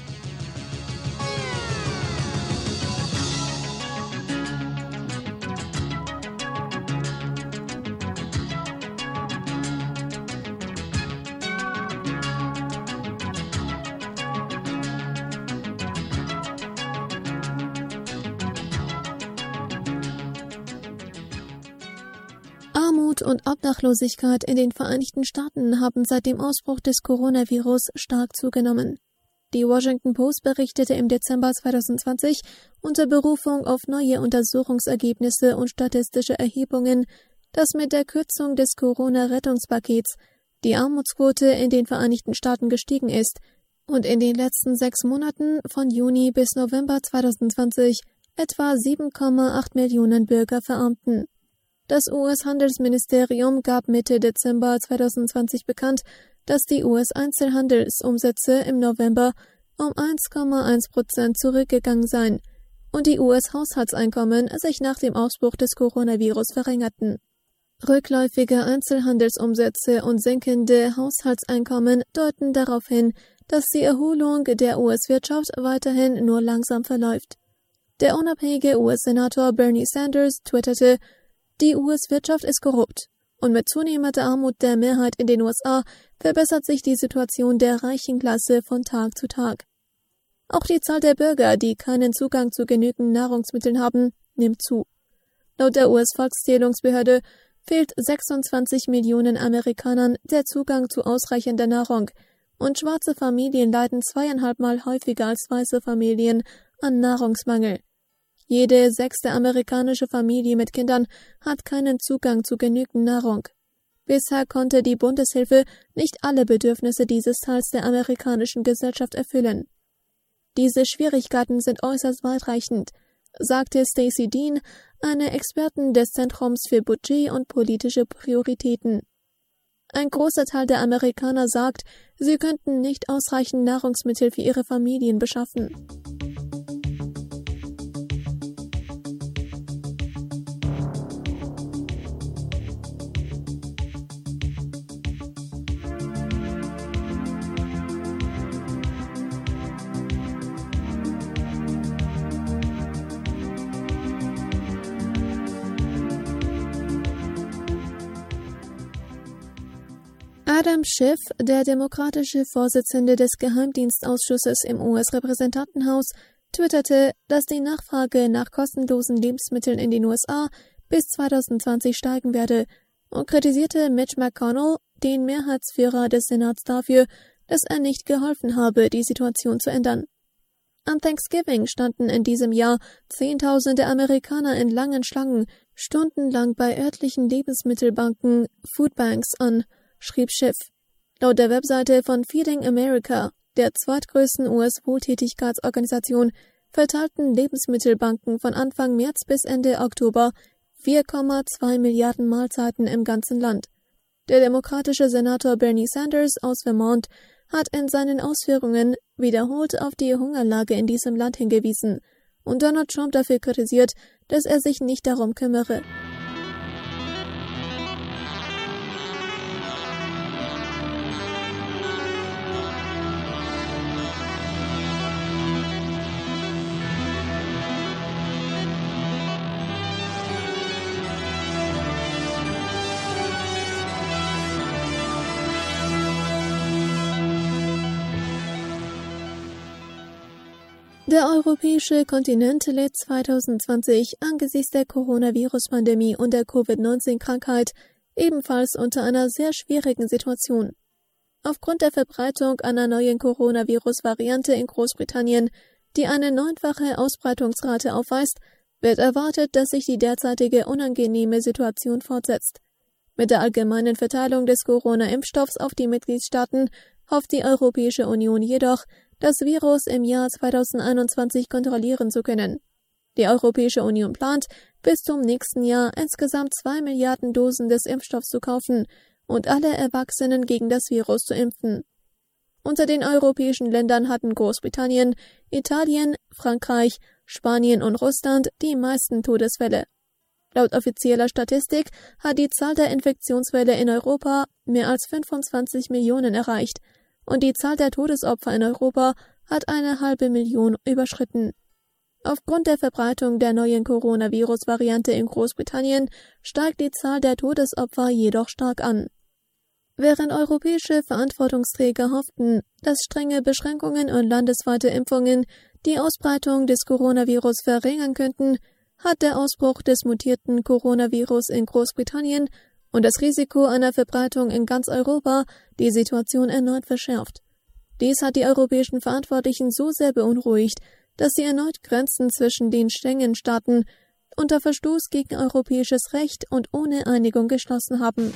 Armut und Obdachlosigkeit in den Vereinigten Staaten haben seit dem Ausbruch des Coronavirus stark zugenommen. Die Washington Post berichtete im Dezember zweitausendzwanzig unter Berufung auf neue Untersuchungsergebnisse und statistische Erhebungen, dass mit der Kürzung des Corona-Rettungspakets die Armutsquote in den Vereinigten Staaten gestiegen ist und in den letzten sechs Monaten von Juni bis November zweitausendzwanzig etwa sieben Komma acht Millionen Bürger verarmten. Das U S-Handelsministerium gab Mitte Dezember zweitausendzwanzig bekannt, dass die U S-Einzelhandelsumsätze im November um eins Komma eins Prozent zurückgegangen seien und die U S-Haushaltseinkommen sich nach dem Ausbruch des Coronavirus verringerten. Rückläufige Einzelhandelsumsätze und sinkende Haushaltseinkommen deuten darauf hin, dass die Erholung der U S-Wirtschaft weiterhin nur langsam verläuft. Der unabhängige U S-Senator Bernie Sanders twitterte: Die U S-Wirtschaft ist korrupt und mit zunehmender Armut der Mehrheit in den U S A verbessert sich die Situation der reichen Klasse von Tag zu Tag. Auch die Zahl der Bürger, die keinen Zugang zu genügend Nahrungsmitteln haben, nimmt zu. Laut der U S-Volkszählungsbehörde fehlt sechsundzwanzig Millionen Amerikanern der Zugang zu ausreichender Nahrung und schwarze Familien leiden zweieinhalb Mal häufiger als weiße Familien an Nahrungsmangel. Jede sechste amerikanische Familie mit Kindern hat keinen Zugang zu genügend Nahrung. Bisher konnte die Bundeshilfe nicht alle Bedürfnisse dieses Teils der amerikanischen Gesellschaft erfüllen. Diese Schwierigkeiten sind äußerst weitreichend, sagte Stacey Dean, eine Expertin des Zentrums für Budget und politische Prioritäten. Ein großer Teil der Amerikaner sagt, sie könnten nicht ausreichend Nahrungsmittel für ihre Familien beschaffen. Adam Schiff, der demokratische Vorsitzende des Geheimdienstausschusses im U S-Repräsentantenhaus, twitterte, dass die Nachfrage nach kostenlosen Lebensmitteln in den U S A bis zweitausendzwanzig steigen werde und kritisierte Mitch McConnell, den Mehrheitsführer des Senats, dafür, dass er nicht geholfen habe, die Situation zu ändern. An Thanksgiving standen in diesem Jahr Zehntausende Amerikaner in langen Schlangen stundenlang bei örtlichen Lebensmittelbanken, Foodbanks, an, schrieb Schiff. Laut der Webseite von Feeding America, der zweitgrößten U S-Wohltätigkeitsorganisation, verteilten Lebensmittelbanken von Anfang März bis Ende Oktober vier Komma zwei Milliarden Mahlzeiten im ganzen Land. Der demokratische Senator Bernie Sanders aus Vermont hat in seinen Ausführungen wiederholt auf die Hungerlage in diesem Land hingewiesen und Donald Trump dafür kritisiert, dass er sich nicht darum kümmere. Der europäische Kontinent litt zwanzig zwanzig angesichts der Coronavirus-Pandemie und der Covid neunzehn Krankheit ebenfalls unter einer sehr schwierigen Situation. Aufgrund der Verbreitung einer neuen Coronavirus-Variante in Großbritannien, die eine neunfache Ausbreitungsrate aufweist, wird erwartet, dass sich die derzeitige unangenehme Situation fortsetzt. Mit der allgemeinen Verteilung des Corona-Impfstoffs auf die Mitgliedstaaten hofft die Europäische Union jedoch, das Virus im Jahr zweitausendeinundzwanzig kontrollieren zu können. Die Europäische Union plant, bis zum nächsten Jahr insgesamt zwei Milliarden Dosen des Impfstoffs zu kaufen und alle Erwachsenen gegen das Virus zu impfen. Unter den europäischen Ländern hatten Großbritannien, Italien, Frankreich, Spanien und Russland die meisten Todesfälle. Laut offizieller Statistik hat die Zahl der Infektionsfälle in Europa mehr als fünfundzwanzig Millionen erreicht und die Zahl der Todesopfer in Europa hat eine halbe Million überschritten. Aufgrund der Verbreitung der neuen Coronavirus-Variante in Großbritannien steigt die Zahl der Todesopfer jedoch stark an. Während europäische Verantwortungsträger hofften, dass strenge Beschränkungen und landesweite Impfungen die Ausbreitung des Coronavirus verringern könnten, hat der Ausbruch des mutierten Coronavirus in Großbritannien und das Risiko einer Verbreitung in ganz Europa die Situation erneut verschärft. Dies hat die europäischen Verantwortlichen so sehr beunruhigt, dass sie erneut Grenzen zwischen den Schengen-Staaten unter Verstoß gegen europäisches Recht und ohne Einigung geschlossen haben.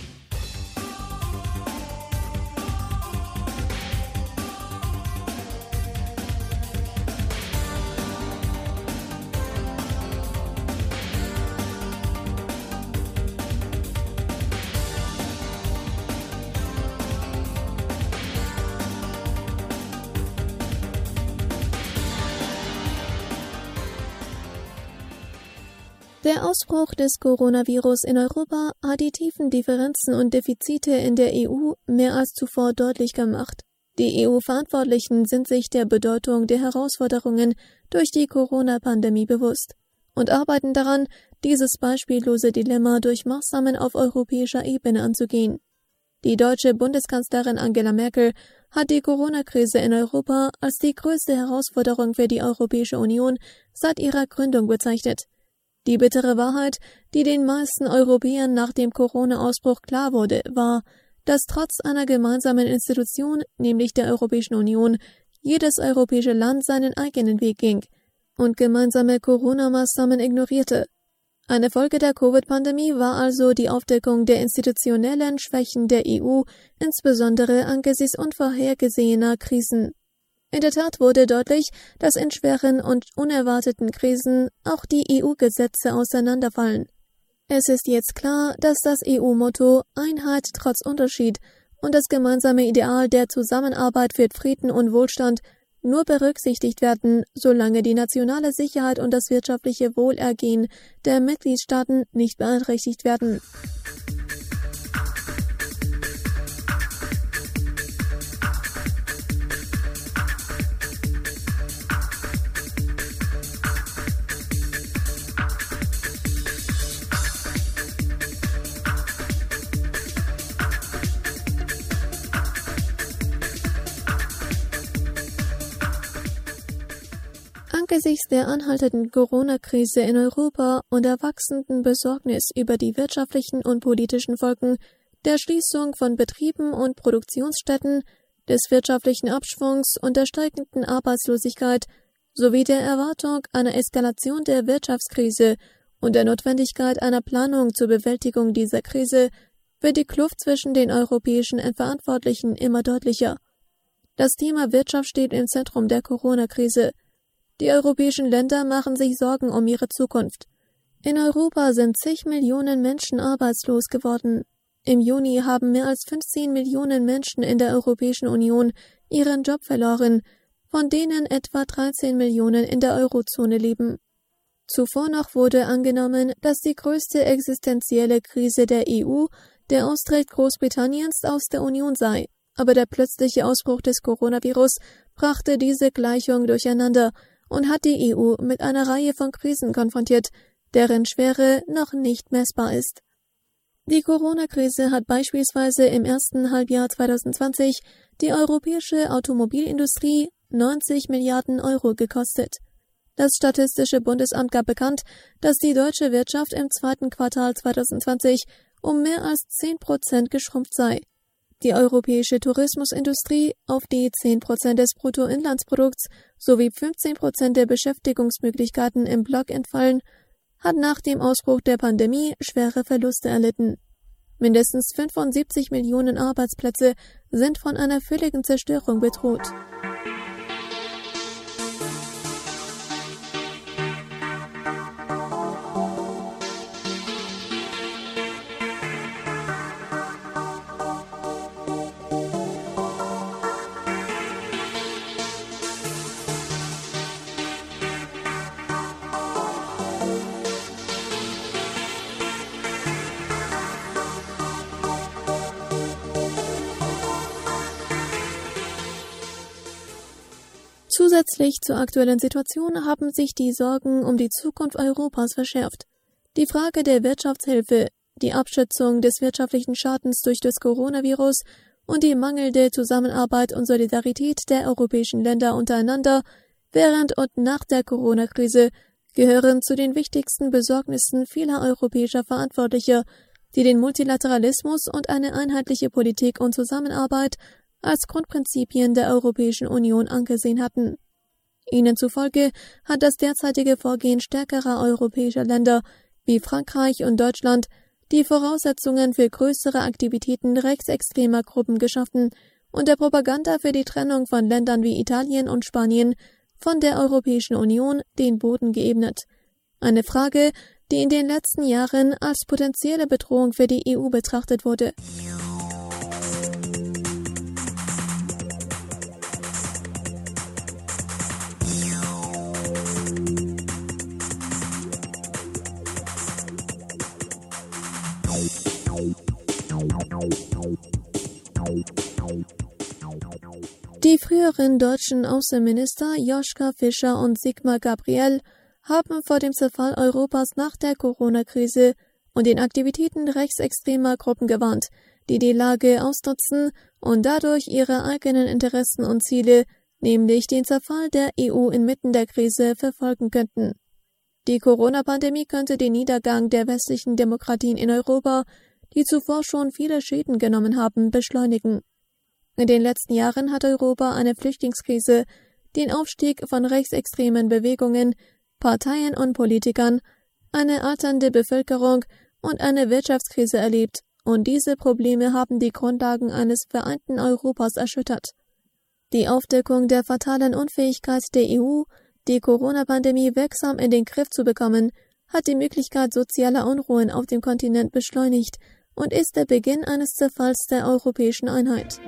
Der Ausbruch des Coronavirus in Europa hat die tiefen Differenzen und Defizite in der E U mehr als zuvor deutlich gemacht. Die E U-Verantwortlichen sind sich der Bedeutung der Herausforderungen durch die Corona-Pandemie bewusst und arbeiten daran, dieses beispiellose Dilemma durch Maßnahmen auf europäischer Ebene anzugehen. Die deutsche Bundeskanzlerin Angela Merkel hat die Corona-Krise in Europa als die größte Herausforderung für die Europäische Union seit ihrer Gründung bezeichnet. Die bittere Wahrheit, die den meisten Europäern nach dem Corona-Ausbruch klar wurde, war, dass trotz einer gemeinsamen Institution, nämlich der Europäischen Union, jedes europäische Land seinen eigenen Weg ging und gemeinsame Corona-Maßnahmen ignorierte. Eine Folge der Covid-Pandemie war also die Aufdeckung der institutionellen Schwächen der E U, insbesondere angesichts unvorhergesehener Krisen. In der Tat wurde deutlich, dass in schweren und unerwarteten Krisen auch die E U-Gesetze auseinanderfallen. Es ist jetzt klar, dass das E U-Motto Einheit trotz Unterschied und das gemeinsame Ideal der Zusammenarbeit für Frieden und Wohlstand nur berücksichtigt werden, solange die nationale Sicherheit und das wirtschaftliche Wohlergehen der Mitgliedstaaten nicht beeinträchtigt werden. Angesichts der anhaltenden Corona-Krise in Europa und der wachsenden Besorgnis über die wirtschaftlichen und politischen Folgen der Schließung von Betrieben und Produktionsstätten, des wirtschaftlichen Abschwungs und der steigenden Arbeitslosigkeit sowie der Erwartung einer Eskalation der Wirtschaftskrise und der Notwendigkeit einer Planung zur Bewältigung dieser Krise wird die Kluft zwischen den europäischen Verantwortlichen immer deutlicher. Das Thema Wirtschaft steht im Zentrum der Corona-Krise. Die europäischen Länder machen sich Sorgen um ihre Zukunft. In Europa sind zig Millionen Menschen arbeitslos geworden. Im Juni haben mehr als fünfzehn Millionen Menschen in der Europäischen Union ihren Job verloren, von denen etwa dreizehn Millionen in der Eurozone leben. Zuvor noch wurde angenommen, dass die größte existenzielle Krise der E U der Austritt Großbritanniens aus der Union sei, aber der plötzliche Ausbruch des Coronavirus brachte diese Gleichung durcheinander und hat die E U mit einer Reihe von Krisen konfrontiert, deren Schwere noch nicht messbar ist. Die Corona-Krise hat beispielsweise im ersten Halbjahr zwanzig zwanzig die europäische Automobilindustrie neunzig Milliarden Euro gekostet. Das Statistische Bundesamt gab bekannt, dass die deutsche Wirtschaft im zweiten Quartal zwanzig zwanzig um mehr als zehn Prozent geschrumpft sei. Die europäische Tourismusindustrie, auf die zehn Prozent des Bruttoinlandsprodukts sowie fünfzehn Prozent der Beschäftigungsmöglichkeiten im Block entfallen, hat nach dem Ausbruch der Pandemie schwere Verluste erlitten. Mindestens fünfundsiebzig Millionen Arbeitsplätze sind von einer völligen Zerstörung bedroht. Zusätzlich zur aktuellen Situation haben sich die Sorgen um die Zukunft Europas verschärft. Die Frage der Wirtschaftshilfe, die Abschätzung des wirtschaftlichen Schadens durch das Coronavirus und die mangelnde Zusammenarbeit und Solidarität der europäischen Länder untereinander während und nach der Corona-Krise gehören zu den wichtigsten Besorgnissen vieler europäischer Verantwortlicher, die den Multilateralismus und eine einheitliche Politik und Zusammenarbeit als Grundprinzipien der Europäischen Union angesehen hatten. Ihnen zufolge hat das derzeitige Vorgehen stärkerer europäischer Länder wie Frankreich und Deutschland die Voraussetzungen für größere Aktivitäten rechtsextremer Gruppen geschaffen und der Propaganda für die Trennung von Ländern wie Italien und Spanien von der Europäischen Union den Boden geebnet. Eine Frage, die in den letzten Jahren als potenzielle Bedrohung für die E U betrachtet wurde. Die früheren deutschen Außenminister Joschka Fischer und Sigmar Gabriel haben vor dem Zerfall Europas nach der Corona-Krise und den Aktivitäten rechtsextremer Gruppen gewarnt, die die Lage ausnutzen und dadurch ihre eigenen Interessen und Ziele, nämlich den Zerfall der E U inmitten der Krise, verfolgen könnten. Die Corona-Pandemie könnte den Niedergang der westlichen Demokratien in Europa, die zuvor schon viele Schäden genommen haben, beschleunigen. In den letzten Jahren hat Europa eine Flüchtlingskrise, den Aufstieg von rechtsextremen Bewegungen, Parteien und Politikern, eine alternde Bevölkerung und eine Wirtschaftskrise erlebt, und diese Probleme haben die Grundlagen eines vereinten Europas erschüttert. Die Aufdeckung der fatalen Unfähigkeit der E U, die Corona-Pandemie wirksam in den Griff zu bekommen, hat die Möglichkeit sozialer Unruhen auf dem Kontinent beschleunigt und ist der Beginn eines Zerfalls der europäischen Einheit.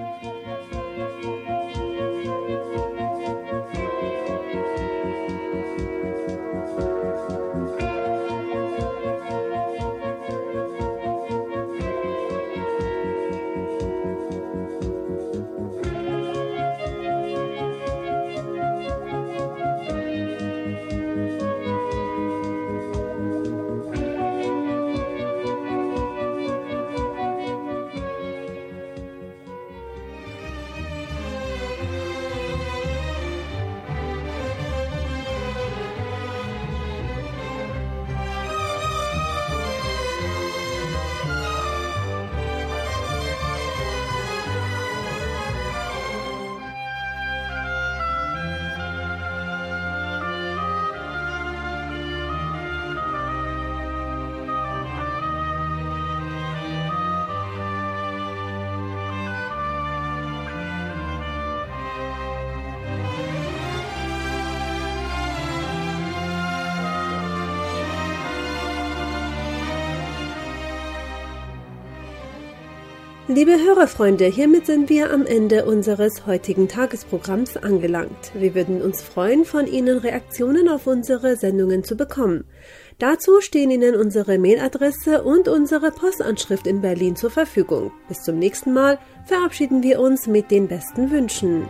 Liebe Hörerfreunde, hiermit sind wir am Ende unseres heutigen Tagesprogramms angelangt. Wir würden uns freuen, von Ihnen Reaktionen auf unsere Sendungen zu bekommen. Dazu stehen Ihnen unsere Mailadresse und unsere Postanschrift in Berlin zur Verfügung. Bis zum nächsten Mal verabschieden wir uns mit den besten Wünschen.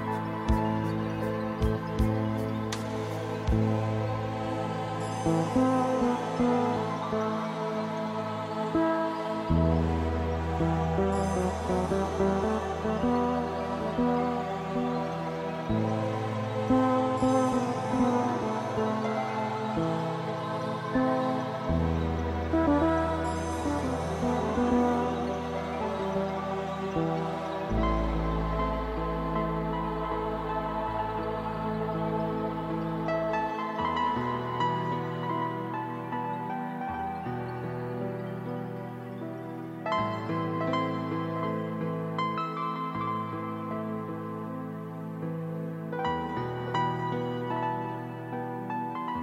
Thank you.